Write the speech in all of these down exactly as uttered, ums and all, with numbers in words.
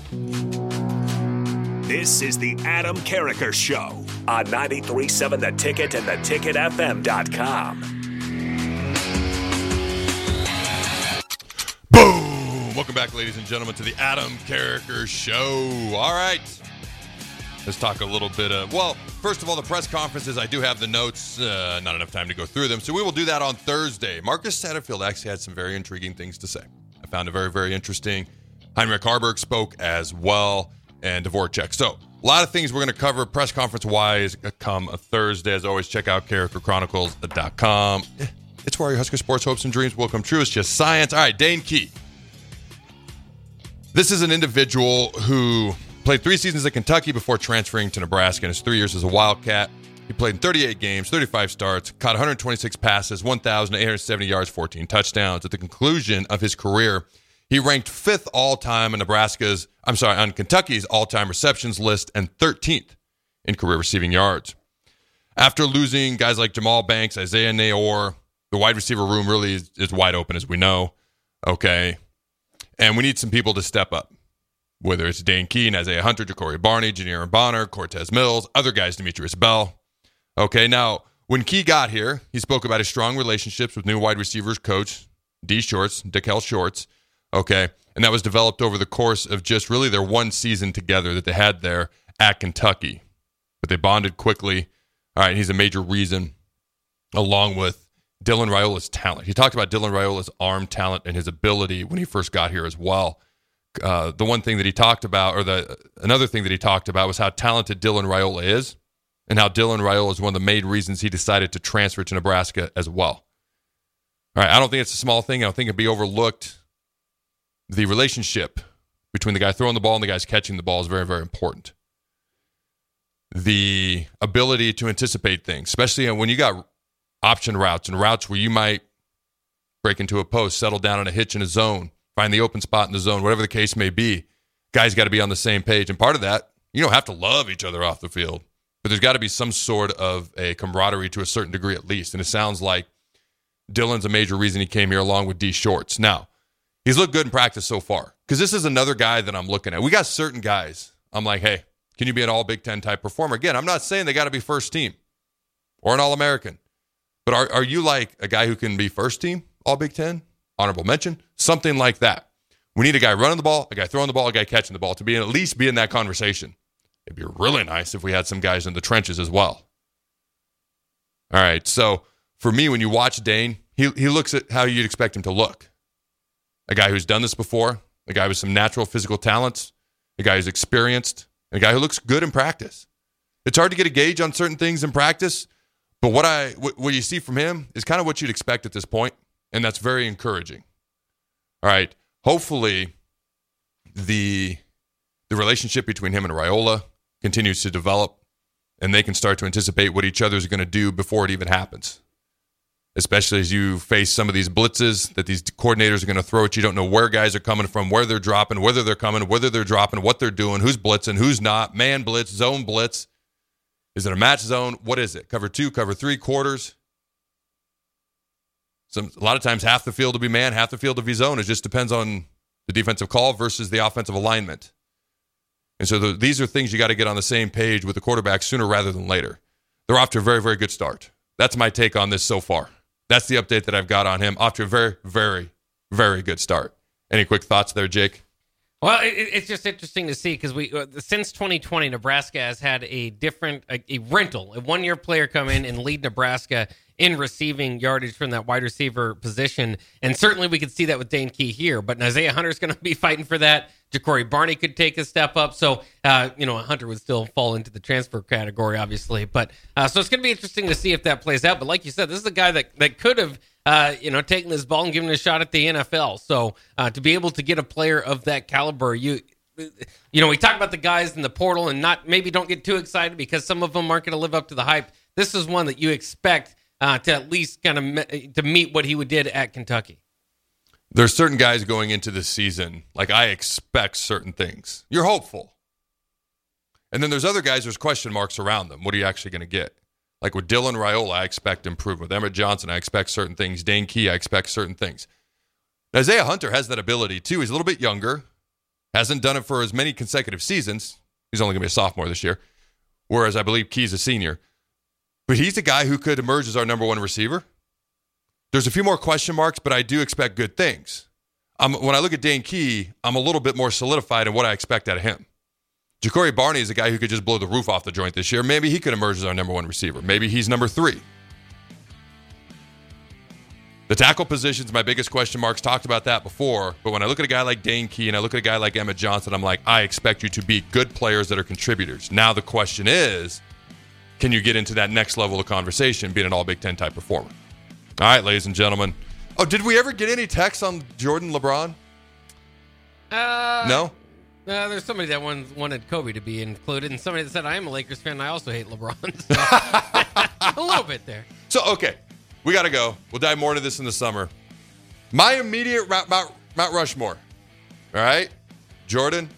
This is the Adam Carriker Show on ninety-three point seven The Ticket and the ticket f m dot com. Boom! Welcome back, ladies and gentlemen, to the Adam Carriker Show. All right. Let's talk a little bit of, well, first of all, the press conferences. I do have the notes. Uh, not enough time to go through them, so we will do that on Thursday. Marcus Satterfield actually had some very intriguing things to say. I found it very, very interesting. Heinrich Haarberg spoke as well, and Dvorak. So, a lot of things we're going to cover press conference-wise come a Thursday. As always, check out Carriker Chronicles dot com. It's where your Husker sports hopes and dreams will come true. It's just science. All right, Dane Key. This is an individual who played three seasons at Kentucky before transferring to Nebraska in his three years as a Wildcat. He played in thirty-eight games, thirty-five starts, caught one hundred twenty-six passes, one thousand eight hundred seventy yards, fourteen touchdowns. At the conclusion of his career, he ranked fifth all-time in Nebraska's, I'm sorry, on Kentucky's all-time receptions list and thirteenth in career receiving yards. After losing guys like Jamal Banks, Isaiah Nayor, the wide receiver room really is, is wide open, as we know. Okay. And we need some people to step up. Whether it's Dane Key, Isaiah Hunter, Ja'Cory Barney, Janiran Bonner, Cortez Mills, other guys, Demetrius Bell. Okay, now, when Key got here, he spoke about his strong relationships with new wide receivers coach, D. Shorts, Dickel Shorts. Okay, and that was developed over the course of just really their one season together that they had there at Kentucky. But they bonded quickly. All right, he's a major reason, along with Dylan Raiola's talent. He talked about Dylan Raiola's arm talent and his ability when he first got here as well. Uh, the one thing that he talked about, or the another thing that he talked about, was how talented Dylan Raiola is, and how Dylan Raiola is one of the main reasons he decided to transfer to Nebraska as well. All right, I don't think it's a small thing. I don't think it'd be overlooked. The relationship between the guy throwing the ball and the guys catching the ball is very, very important. The ability to anticipate things, especially when you got option routes and routes where you might break into a post, settle down on a hitch in a zone, find the open spot in the zone, whatever the case may be. Guys got to be on the same page. And part of that, you don't have to love each other off the field, but there's got to be some sort of a camaraderie to a certain degree at least. And it sounds like Dylan's a major reason he came here along with D. Shorts. Now, he's looked good in practice so far, because this is another guy that I'm looking at. We got certain guys. I'm like, hey, can you be an all Big Ten type performer? Again, I'm not saying they got to be first team or an All-American, but are, are you like a guy who can be first team, all Big Ten, honorable mention, something like that? We need a guy running the ball, a guy throwing the ball, a guy catching the ball to be at least be in that conversation. It'd be really nice if we had some guys in the trenches as well. All right, so for me, when you watch Dane, he he looks at how you'd expect him to look. A guy who's done this before, a guy with some natural physical talents, a guy who's experienced, a guy who looks good in practice. It's hard to get a gauge on certain things in practice, but what I what, what you see from him is kind of what you'd expect at this point, and that's very encouraging. All right, hopefully the the relationship between him and Raiola continues to develop, and they can start to anticipate what each other is going to do before it even happens. Especially as you face some of these blitzes that these coordinators are going to throw at you. You don't know where guys are coming from, where they're dropping, whether they're coming, whether they're dropping, what they're doing, who's blitzing, who's not, man blitz, zone blitz. Is it a match zone? What is it? Cover two, cover three, quarters? Some, a lot of times half the field will be man, half the field will be zone. It just depends on the defensive call versus the offensive alignment. And so the, these are things you got to get on the same page with the quarterback sooner rather than later. They're off to a very, very good start. That's my take on this so far. That's the update that I've got on him. Off to a very, very, very good start. Any quick thoughts there, Jake? Well, it, it's just interesting to see because we uh, since twenty twenty, Nebraska has had a different, a, a rental, a one-year player come in and lead Nebraska in receiving yardage from that wide receiver position. And certainly we could see that with Dane Key here. But Isaiah Hunter's going to be fighting for that. Ja'Cory Barney could take a step up. So, uh, you know, Hunter would still fall into the transfer category, obviously. But uh, so it's going to be interesting to see if that plays out. But like you said, this is a guy that, that could have, uh, you know, taken this ball and given it a shot at the N F L. So uh, to be able to get a player of that caliber, you you know, we talk about the guys in the portal and not maybe don't get too excited because some of them aren't going to live up to the hype. This is one that you expect uh, to at least kind of me- to meet what he would did at Kentucky. There's certain guys going into this season, like I expect certain things. You're hopeful. And then there's other guys, there's question marks around them. What are you actually going to get? Like with Dylan Raiola, I expect improvement. With Emmett Johnson, I expect certain things. Dane Key, I expect certain things. Now, Isaiah Hunter has that ability too. He's a little bit younger. Hasn't done it for as many consecutive seasons. He's only going to be a sophomore this year, whereas I believe Key's a senior. But he's a guy who could emerge as our number one receiver. There's a few more question marks, but I do expect good things. Um, when I look at Dane Key, I'm a little bit more solidified in what I expect out of him. Ja'Cory Barney is a guy who could just blow the roof off the joint this year. Maybe he could emerge as our number one receiver. Maybe he's number three. The tackle position's my biggest question marks. Talked about that before. But when I look at a guy like Dane Key and I look at a guy like Emmett Johnson, I'm like, I expect you to be good players that are contributors. Now the question is, can you get into that next level of conversation, being an all-Big Ten type performer? All right, ladies and gentlemen. Oh, did we ever get any texts on Jordan LeBron? Uh, no? Uh, there's somebody that wanted, wanted Kobe to be included, and somebody that said, I am a Lakers fan, and I also hate LeBron. So, a little bit there. So, okay. We got to go. We'll dive more into this in the summer. My immediate Mount, Mount, Mount Rushmore. All right? Jordan,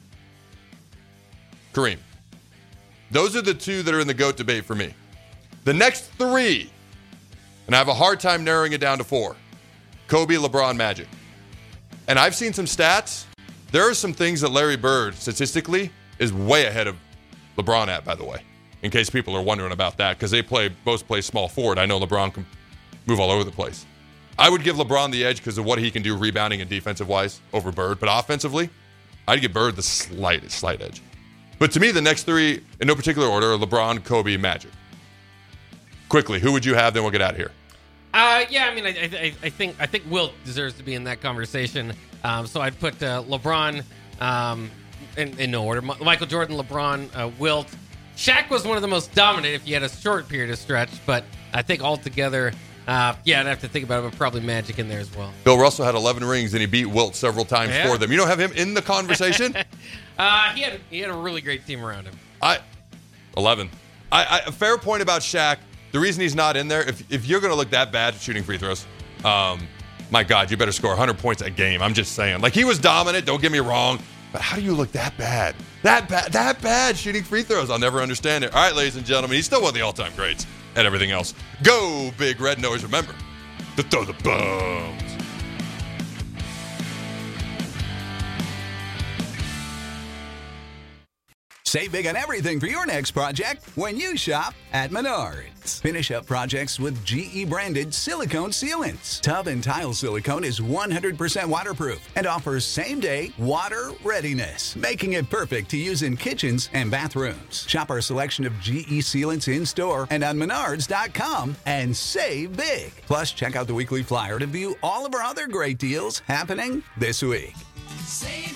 Kareem. Those are the two that are in the GOAT debate for me. The next three, and I have a hard time narrowing it down to four. Kobe, LeBron, Magic. And I've seen some stats. There are some things that Larry Bird, statistically, is way ahead of LeBron at, by the way, in case people are wondering about that, because they play both play small forward. I know LeBron can move all over the place. I would give LeBron the edge because of what he can do rebounding and defensive-wise over Bird. But offensively, I'd give Bird the slightest, slight edge. But to me, the next three, in no particular order, are LeBron, Kobe, Magic. Quickly, who would you have? Then we'll get out of here. Uh, yeah, I mean, I, I, I think I think Wilt deserves to be in that conversation. Um, so I'd put uh, LeBron um, in, in no order. Michael Jordan, LeBron, uh, Wilt. Shaq was one of the most dominant if you had a short period of stretch. But I think altogether, uh, yeah, I'd have to think about it, but probably Magic in there as well. Bill Russell had eleven rings, and he beat Wilt several times yeah. for them. You don't have him in the conversation? uh, he had he had a really great team around him. I eleven. I, I a fair point about Shaq. The reason he's not in there, if if you're going to look that bad at shooting free throws, um, my God, you better score one hundred points a game. I'm just saying. Like, he was dominant, don't get me wrong, but how do you look that bad? That bad, that bad shooting free throws? I'll never understand it. All right, ladies and gentlemen, he's still one of the all-time greats at everything else. Go Big Red, and always remember to throw the bombs. Save big on everything for your next project when you shop at Menards. Finish up projects with G E-branded silicone sealants. Tub and tile silicone is one hundred percent waterproof and offers same-day water readiness, making it perfect to use in kitchens and bathrooms. Shop our selection of G E sealants in-store and on menards dot com and save big. Plus, check out the weekly flyer to view all of our other great deals happening this week. Save